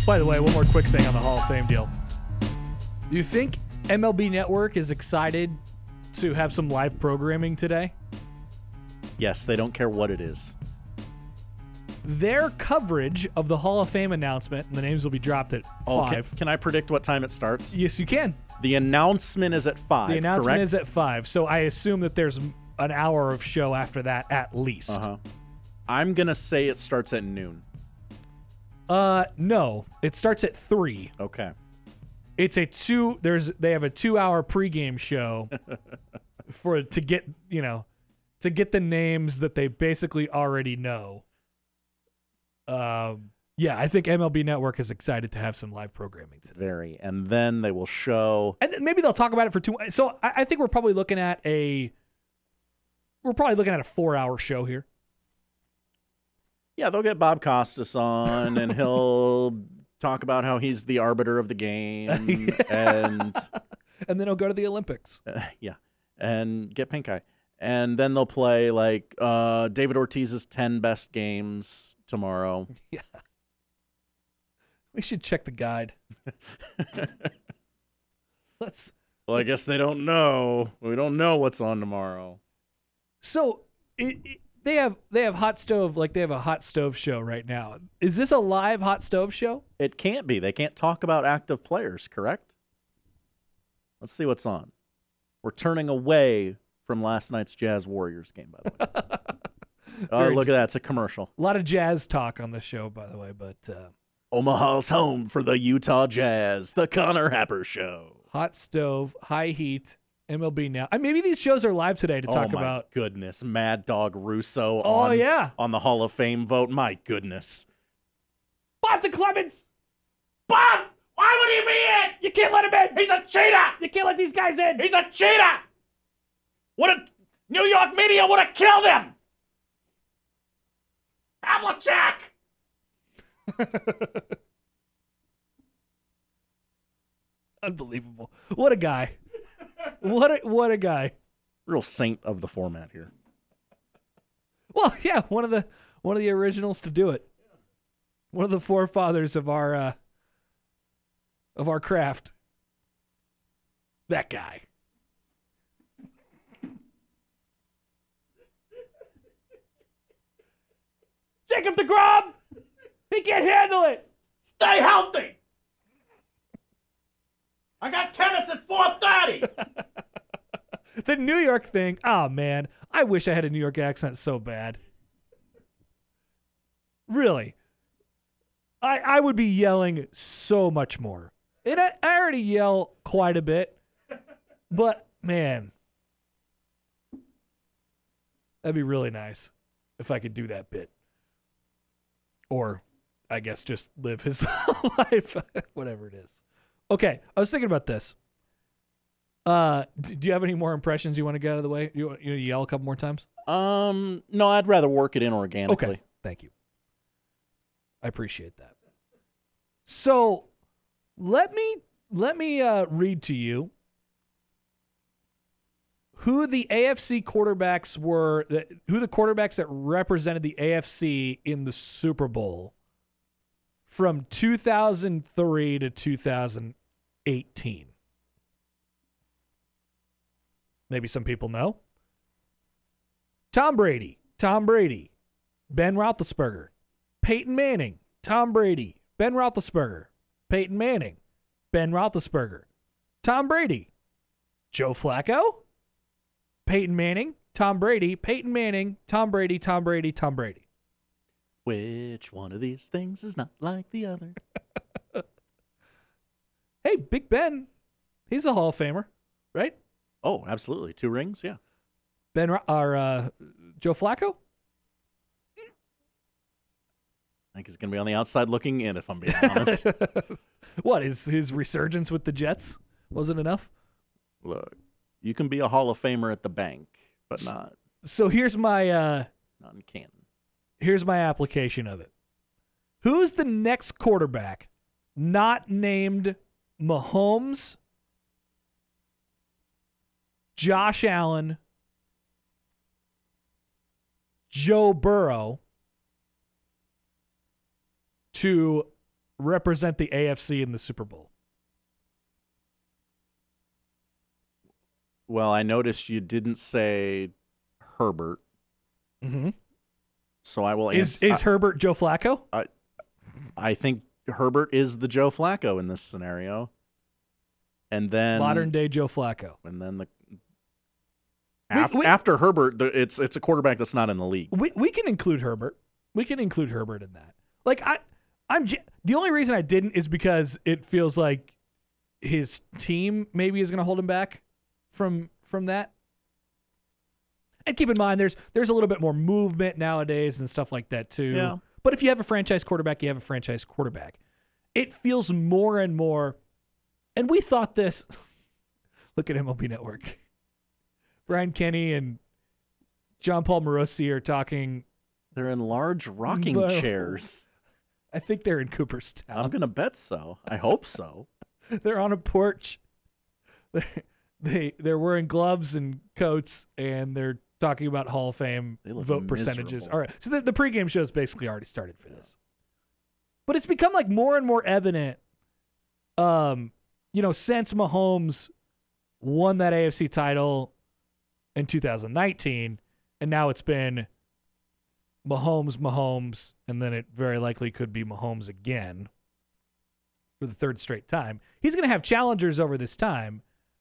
By the way, one more quick thing on the Hall of Fame deal. Do you think MLB Network is excited to have some live programming today? Yes, they don't care what it is. Their coverage of the Hall of Fame announcement, and the names will be dropped at 5. Can I predict what time it starts? Yes, you can. The announcement is at 5, The announcement correct? is at 5, so I assume that there's an hour of show after that at least. Uh-huh. I'm going to say it starts at noon. No. It starts at 3. Okay. It's a 2 they have a 2-hour pregame show to get the names that they basically already know. Yeah, I think MLB Network is excited to have some live programming today. Very. And then they will show. And maybe they'll talk about it for 2. So I think we're probably looking at a 4-hour show here. Yeah, they'll get Bob Costas on, and he'll talk about how he's the arbiter of the game, and then he'll go to the Olympics. Yeah, and get pink eye. And then they'll play like David Ortiz's 10 best games tomorrow. Yeah. We should check the guide. Well, I guess they don't know. We don't know what's on tomorrow. So they have hot stove, like they have a hot stove show right now. Is this a live hot stove show? It can't be. They can't talk about active players, correct? Let's see what's on. We're turning away from last night's Jazz Warriors game, by the way. Oh, look at that. It's a commercial. A lot of jazz talk on the show, by the way, but Omaha's home for the Utah Jazz, the Connor Happer Show. Hot stove, high heat, MLB now. Maybe these shows are live today to talk about. Oh, my goodness. Mad Dog Russo on the Hall of Fame vote. My goodness. Bonds and Clemens! Bob! Why would he be in? You can't let him in! He's a cheater! You can't let these guys in! He's a cheater! New York media would have killed him! Havlicek! Unbelievable. What a guy. What a guy. Real saint of the format here. Well, yeah, one of the originals to do it. One of the forefathers of our craft. That guy. Jacob deGrom! He can't handle it! Stay healthy! I got tennis at 4:30. The New York thing, oh man, I wish I had a New York accent so bad. Really. I would be yelling so much more. And I already yell quite a bit. But, man, that'd be really nice if I could do that bit. Or, I guess, just live his life, whatever it is. Okay, I was thinking about this. Do you have any more impressions you want to get out of the way? You want to yell a couple more times? No, I'd rather work it in organically. Okay, thank you. I appreciate that. So, let me read to you who the AFC quarterbacks were, who the quarterbacks that represented the AFC in the Super Bowl from 2003 to 2018. Maybe some people know. Tom Brady. Ben Roethlisberger. Peyton Manning. Tom Brady. Ben Roethlisberger. Peyton Manning. Ben Roethlisberger. Tom Brady. Joe Flacco. Peyton Manning. Tom Brady. Peyton Manning. Tom Brady. Tom Brady. Tom Brady. Which one of these things is not like the other? Hey, Big Ben. He's a Hall of Famer, right? Oh, absolutely. 2 rings, yeah. Joe Flacco? I think he's going to be on the outside looking in, if I'm being honest. What, his resurgence with the Jets wasn't enough? Look, you can be a Hall of Famer at the bank, but not. So here's my not in Canton. Here's my application of it. Who's the next quarterback not named Mahomes, Josh Allen, Joe Burrow to represent the AFC in the Super Bowl? Well, I noticed you didn't say Herbert. Mm-hmm. So I will Is Herbert Joe Flacco? I think Herbert is the Joe Flacco in this scenario. And then modern day Joe Flacco. And then after Herbert, it's a quarterback that's not in the league. We can include Herbert. We can include Herbert in that. Like the only reason I didn't is because it feels like his team maybe is going to hold him back from that. And keep in mind, there's a little bit more movement nowadays and stuff like that too. Yeah. But if you have a franchise quarterback, you have a franchise quarterback. It feels more and more, and we thought this. Look at MLB Network. Brian Kenny and John Paul Morosi are talking. They're in large rocking chairs. I think they're in Cooperstown. I'm going to bet so. I hope so. They're on a porch. They're wearing gloves and coats, and they're talking about Hall of Fame vote percentages. All right. So the pregame show has basically already started for this. But it's become like more and more evident, since Mahomes won that AFC title in 2019, and now it's been Mahomes, and then it very likely could be Mahomes again for the third straight time. He's going to have challengers over this time.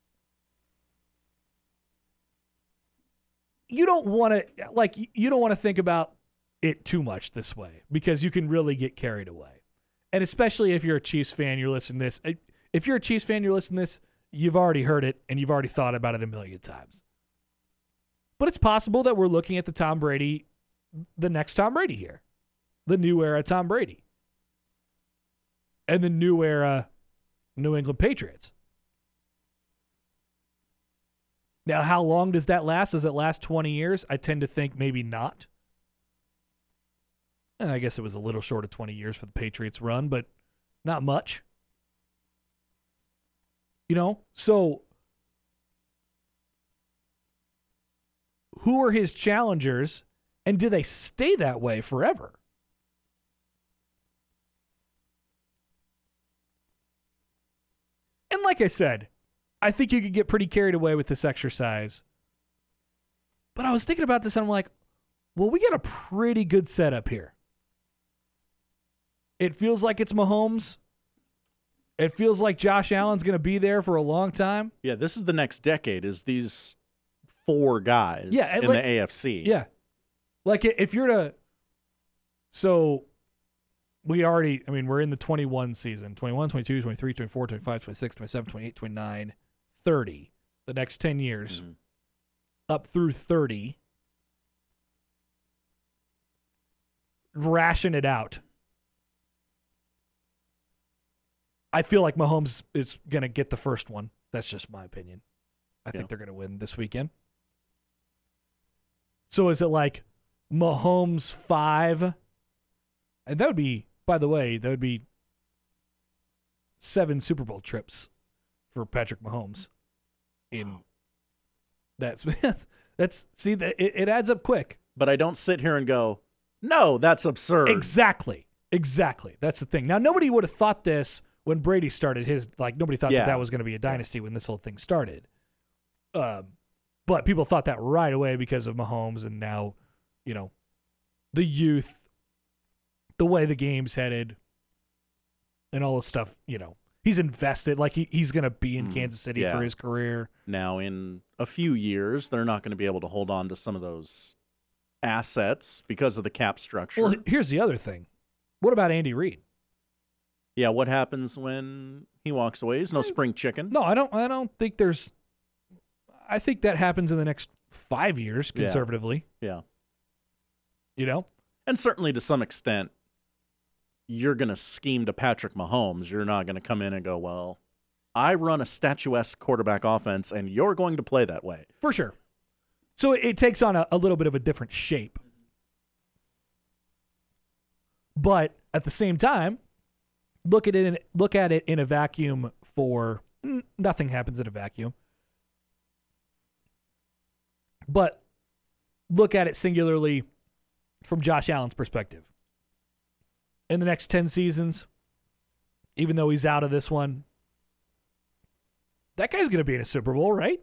You don't want to think about it too much this way because you can really get carried away. And especially if you're a Chiefs fan, you're listening to this. If you're a Chiefs fan, you're listening to this, you've already heard it and you've already thought about it a million times. But it's possible that we're looking at the next Tom Brady here. The new era Tom Brady. And the new era New England Patriots. Now, how long does that last? Does it last 20 years? I tend to think maybe not. I guess it was a little short of 20 years for the Patriots run, but not much. So who are his challengers, and do they stay that way forever? And like I said, I think you could get pretty carried away with this exercise. But I was thinking about this and I'm like, well, we got a pretty good setup here. It feels like it's Mahomes. It feels like Josh Allen's going to be there for a long time. Yeah, this is the next decade, is these four guys in the AFC. Yeah. Like if you're to... So we're in the 21 season. 21, 22, 23, 24, 25, 26, 27, 28, 29... 30, the next 10 years, up through 30, ration it out. I feel like Mahomes is going to get the first one. That's just my opinion. I think they're going to win this weekend. So is it like Mahomes 5? And that would be, by the way, 7 Super Bowl trips for Patrick Mahomes. It adds up quick. But I don't sit here and go, no, that's absurd. Exactly. That's the thing. Now, nobody would have thought this when Brady started his, nobody thought that was going to be a dynasty when this whole thing started. But people thought that right away because of Mahomes, and now, the youth, the way the game's headed, and all this stuff, he's invested. He's going to be in Kansas City for his career. Now, in a few years, they're not going to be able to hold on to some of those assets because of the cap structure. Well, here's the other thing. What about Andy Reid? Yeah, what happens when he walks away? He's no spring chicken. No, I don't think there's... I think that happens in the next 5 years, conservatively. Yeah. And certainly to some extent, you're going to scheme to Patrick Mahomes. You're not going to come in and go, well, I run a statuesque quarterback offense, and you're going to play that way. For sure. So it takes on a little bit of a different shape. But at the same time, look at it in a vacuum for nothing happens in a vacuum. But look at it singularly from Josh Allen's perspective. In the next 10 seasons, even though he's out of this one. That guy's going to be in a Super Bowl, right?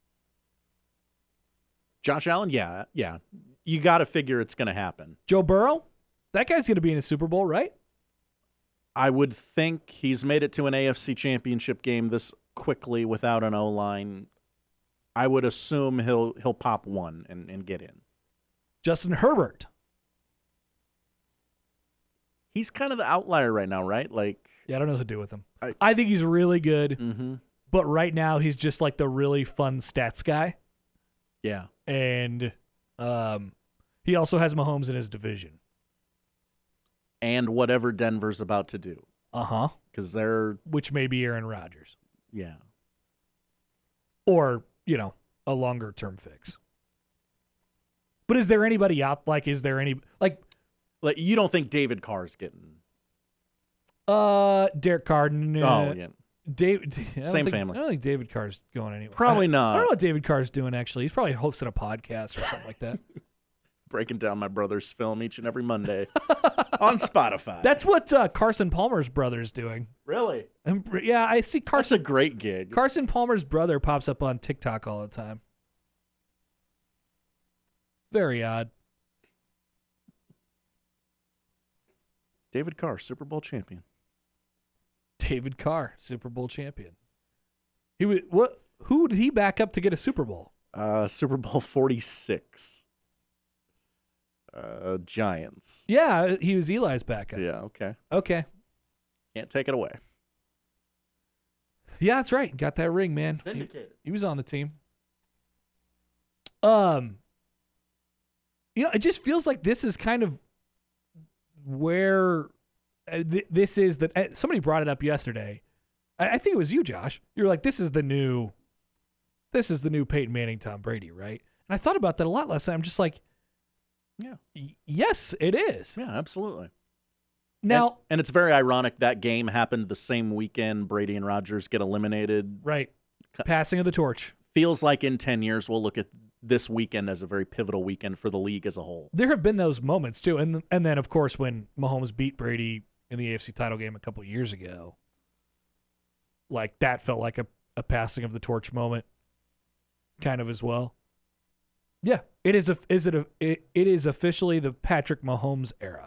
Josh Allen, yeah. You got to figure it's going to happen. Joe Burrow, that guy's going to be in a Super Bowl, right? I would think he's made it to an AFC Championship game this quickly without an O-line. I would assume he'll pop one and get in. Justin Herbert. He's kind of the outlier right now, right? Yeah, I don't know what to do with him. I think he's really good, but right now he's just like the really fun stats guy. Yeah. And he also has Mahomes in his division. And whatever Denver's about to do. Uh-huh. Because they're... Which may be Aaron Rodgers. Yeah. Or, a longer-term fix. But is there anybody out, is there any, you don't think David Carr's getting... Derek Carr. Oh, yeah. Same family. I don't think David Carr's going anywhere. Probably not. I don't know what David Carr's doing, actually. He's probably hosting a podcast or something like that. Breaking down my brother's film each and every Monday on Spotify. That's what Carson Palmer's brother's doing. Really? Yeah, I see Carson. That's a great gig. Carson Palmer's brother pops up on TikTok all the time. Very odd. David Carr, Super Bowl champion. David Carr, Super Bowl champion. Who did he back up to get a Super Bowl? Super Bowl 46. Giants. Yeah, he was Eli's backup. Yeah, okay. Okay. Can't take it away. Yeah, that's right. Got that ring, man. Vindicated. He was on the team. It just feels like this is kind of where this is that somebody brought it up yesterday. I think it was you, Josh. You were like, this is the new Peyton Manning, Tom Brady, right? And I thought about that a lot last night. I'm just like, yeah. Yes, it is. Yeah, absolutely. Now, and it's very ironic that game happened the same weekend Brady and Rodgers get eliminated. Right. Passing of the torch. Feels like in 10 years we'll look at this weekend as a very pivotal weekend for the league as a whole. There have been those moments too. And then of course when Mahomes beat Brady in the AFC title game a couple of years ago, that felt like a passing of the torch moment kind of as well. Yeah, it is officially the Patrick Mahomes era.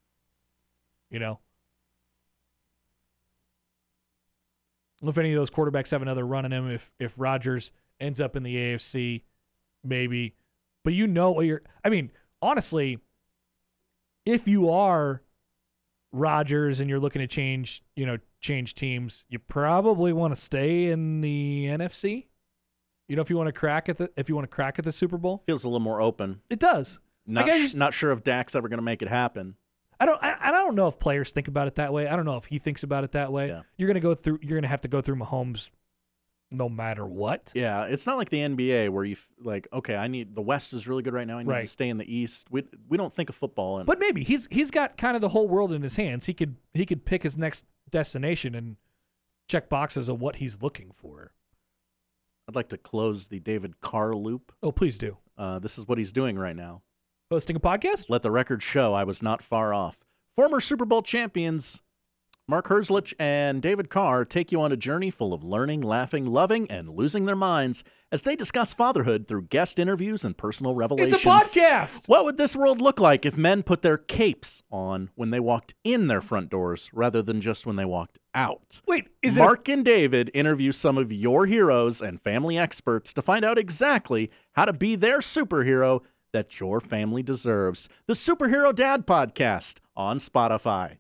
If any of those quarterbacks have another run in him, if Rodgers ends up in the AFC, maybe. But honestly, if you are Rodgers and you're looking to change teams, you probably want to stay in the NFC. If you want to crack at the Super Bowl, feels a little more open. It does. Not sure if Dak's ever going to make it happen. I don't know if players think about it that way. I don't know if he thinks about it that way. Yeah. You're going to have to go through Mahomes no matter what. Yeah, it's not like the NBA where you okay, the West is really good right now. I need to stay in the East. We don't think of football. But maybe he's got kind of the whole world in his hands. He could pick his next destination and check boxes of what he's looking for. I'd like to close the David Carr loop. Oh, please do. This is what he's doing right now. Hosting a podcast? Let the record show I was not far off. Former Super Bowl champions Mark Herzlich and David Carr take you on a journey full of learning, laughing, loving, and losing their minds as they discuss fatherhood through guest interviews and personal revelations. It's a podcast! What would this world look like if men put their capes on when they walked in their front doors rather than just when they walked out? Wait, Mark and David interview some of your heroes and family experts to find out exactly how to be their superhero that your family deserves. The Superhero Dad Podcast on Spotify.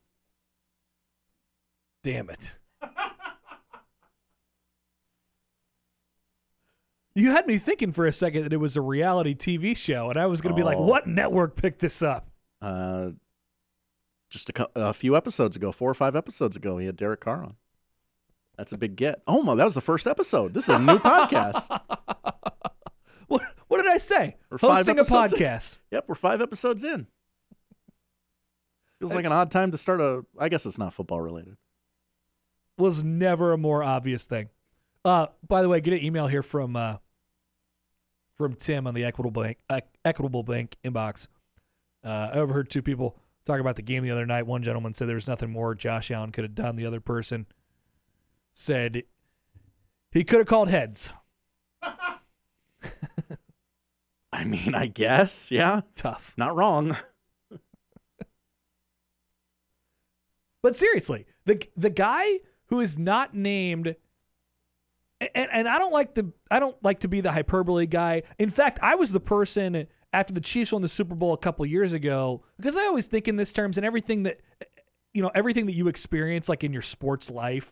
Damn it. You had me thinking for a second that it was a reality TV show, and I was going to be like, what network picked this up? Just a few episodes ago, 4 or 5 episodes ago, he had Derek Carr on. That's a big get. Oh, my, that was the first episode. This is a new podcast. What did I say? We're hosting a podcast. Yep, we're 5 episodes in. Feels like an odd time to start I guess it's not football related. Was never a more obvious thing. By the way, get an email here from Tim on the Equitable Bank inbox. I overheard 2 people Talking about the game the other night, one gentleman said there was nothing more Josh Allen could have done. The other person said he could have called heads. I mean, I guess, yeah. Tough. Not wrong. But seriously, the guy who is not named, and I don't like to be the hyperbole guy. In fact, I was the person after the Chiefs won the Super Bowl a couple years ago, because I always think in this terms, and everything that you experience, like in your sports life,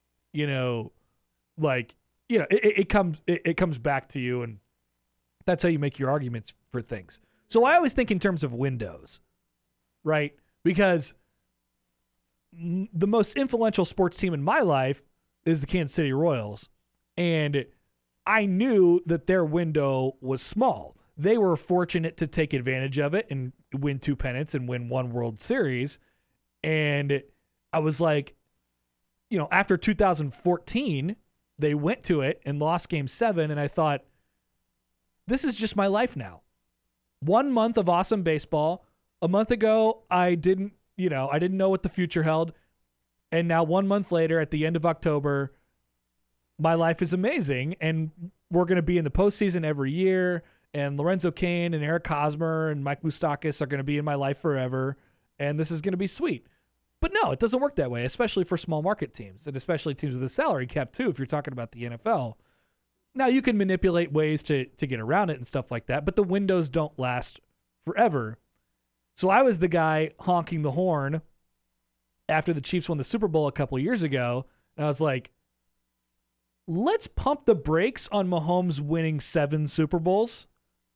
it comes back to you, and that's how you make your arguments for things. So I always think in terms of windows, right? Because the most influential sports team in my life is the Kansas City Royals, and I knew that their window was small. They were fortunate to take advantage of it and win 2 pennants and win 1 World Series. And I was like, after 2014, they went to it and lost Game 7, and I thought, this is just my life now. 1 month of awesome baseball. A month ago, I didn't know what the future held. And now 1 month later, at the end of October, my life is amazing. And we're going to be in the postseason every year. And Lorenzo Cain and Eric Hosmer and Mike Moustakas are going to be in my life forever. And this is going to be sweet. But no, it doesn't work that way, especially for small market teams, and especially teams with a salary cap too, if you're talking about the NFL. Now, you can manipulate ways to get around it and stuff like that, but the windows don't last forever. So I was the guy honking the horn after the Chiefs won the Super Bowl a couple of years ago, and I was like, let's pump the brakes on Mahomes winning 7 Super Bowls.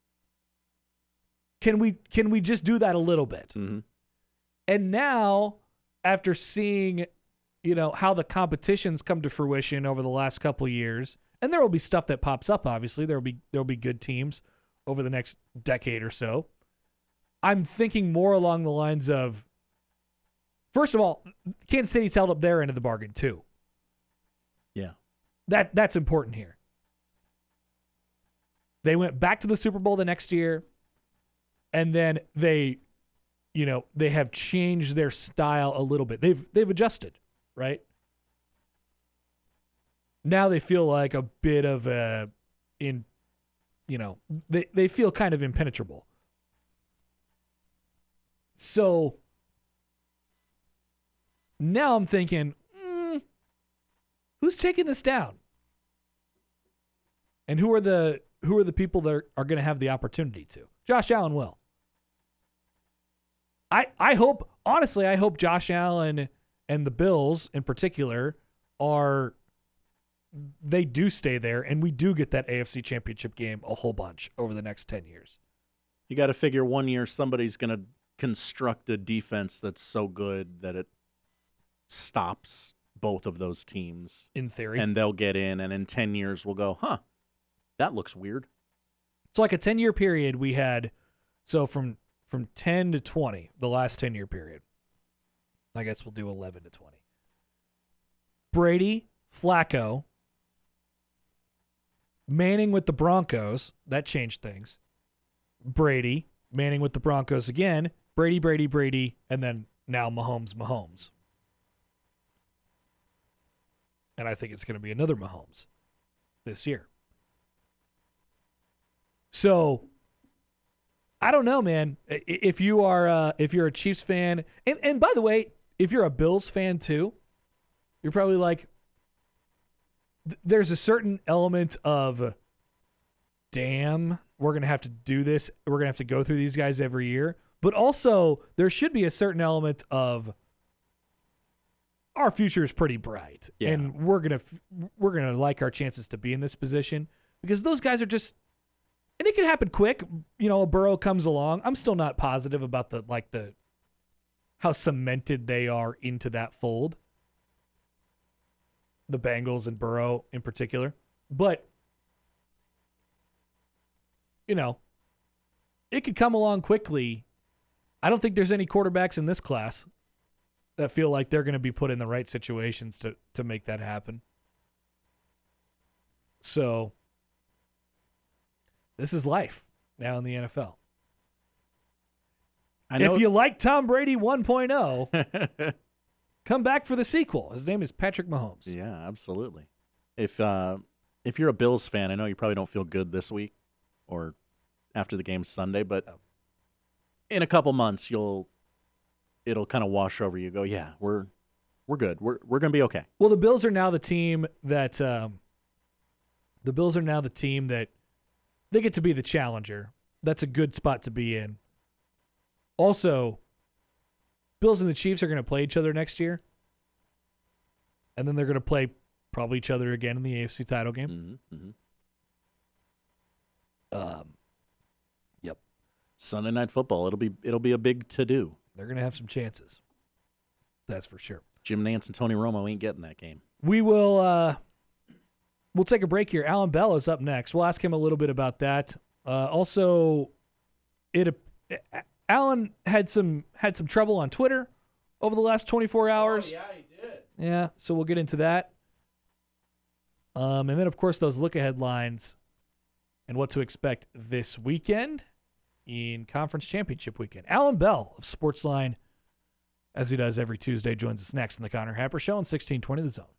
Can we just do that a little bit? Mm-hmm. And now, after seeing, how the competitions come to fruition over the last couple of years, and there will be stuff that pops up, obviously. There'll be good teams over the next decade or so. I'm thinking more along the lines of, first of all, Kansas City's held up their end of the bargain too. Yeah. That's important here. They went back to the Super Bowl the next year, and then they have changed their style a little bit. They've adjusted, right? Now they feel like a bit of they feel kind of impenetrable. So now I'm thinking, who's taking this down? And who are the people that are going to have the opportunity to? Josh Allen will. I hope Josh Allen and the Bills in particular they do stay there, and we do get that AFC Championship game a whole bunch over the next 10 years. You got to figure 1 year somebody's going to construct a defense that's so good that it stops both of those teams. In theory. And they'll get in, and in 10 years we'll go, that looks weird. So like a 10-year period we had, so from 10 to 20, the last 10-year period. I guess we'll do 11 to 20. Brady, Flacco, Manning with the Broncos. That changed things. Brady, Manning with the Broncos again. Brady, and then now Mahomes. And I think it's going to be another Mahomes this year. So I don't know, man. If you're a Chiefs fan, and by the way, if you're a Bills fan too, you're probably like, there's a certain element of, damn, we're going to have to do this. We're going to have to go through these guys every year. But also, there should be a certain element of, our future is pretty bright. Yeah. And we're gonna like our chances to be in this position, because those guys are just, and it can happen quick. A Burrow comes along. I'm still not positive about the how cemented they are into that fold. The Bengals and Burrow in particular. But, it could come along quickly. I don't think there's any quarterbacks in this class that feel like they're going to be put in the right situations to make that happen. So, this is life now in the NFL. If you like Tom Brady 1.0, come back for the sequel. His name is Patrick Mahomes. Yeah, absolutely. If you're a Bills fan, I know you probably don't feel good this week or after the game Sunday, but in a couple months it'll kind of wash over you. Go, yeah, we're good. We're going to be okay. Well, the Bills are now the team that they get to be the challenger. That's a good spot to be in. Also, Bills and the Chiefs are going to play each other next year. And then they're going to play probably each other again in the AFC title game. Mm-hmm. Yep. Sunday Night Football. It'll be a big to-do. They're going to have some chances. That's for sure. Jim Nantz and Tony Romo ain't getting that game. We will we'll take a break here. Alan Bell is up next. We'll ask him a little bit about that. Also, Alan had some trouble on Twitter over the last 24 hours. Oh, yeah, he did. Yeah, so we'll get into that. And then, of course, those look-ahead lines and what to expect this weekend in Conference Championship weekend. Alan Bell of Sportsline, as he does every Tuesday, joins us next in the Connor Happer Show on 1620 The Zone.